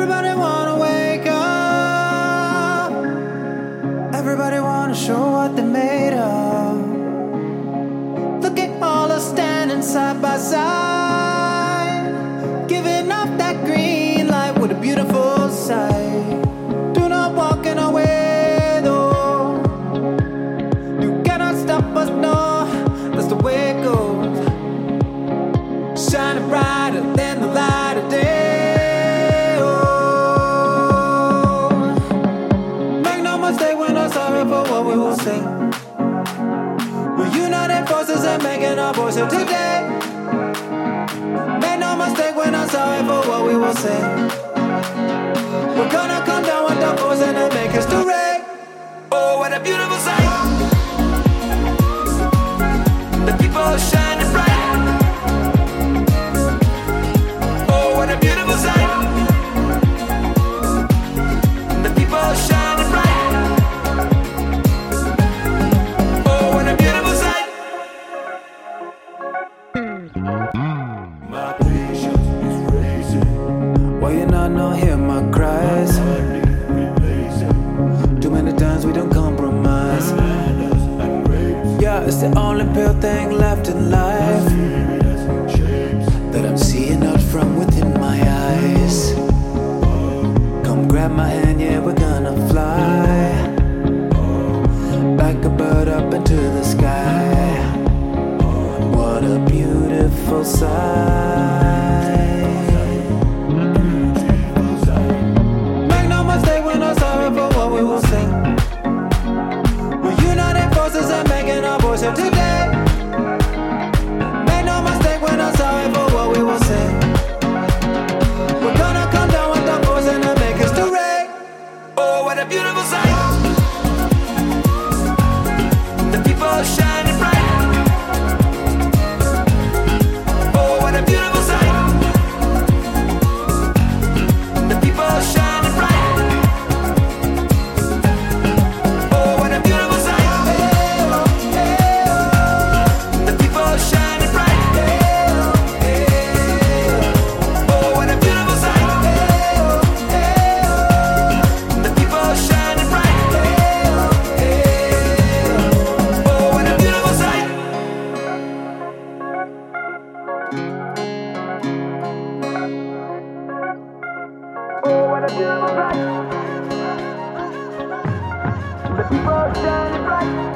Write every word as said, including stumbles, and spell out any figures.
Everybody wanna wake up. Everybody wanna show what they're made of. Look at all us standing side by side, giving off that green light. What a beautiful sight. Do not walk in our way though. You cannot stop us, no. That's the way it goes. Shining brighter than the light of day. Oh, make no mistake, we're not sorry for what we will say. We're united forces and making our voice heard today. Make no mistake, we're not sorry for what we will say. We're gonna come down with the force and then make history. Oh, what a beautiful sight. The people shining bright. Oh, what a beautiful sight. The people shining bright. Oh, what a beautiful sight. My patience is racing. Why you not know hear my cries? Too many times we don't compromise. Yeah, it's the only pure thing left in life that I'm seeing out from within my eyes. Come grab my hand, yeah, we're gonna fly like a bird up into the sky. What a beautiful sight. Make no mistake, we're not sorry for what we will say. We're united forces and making our voice heard today. Make no mistake, we're not sorry for what we will say. We're gonna come down with the force and then make history. Oh, what a beautiful sight. The people shining bright. Oh, what a beautiful sight. The people shining bright. Oh, what a beautiful sight. The people shining bright. Oh, what a beautiful sight. The people shining bright. Oh, what a beautiful sight. Oh, what a beautiful sight. The people shining bright.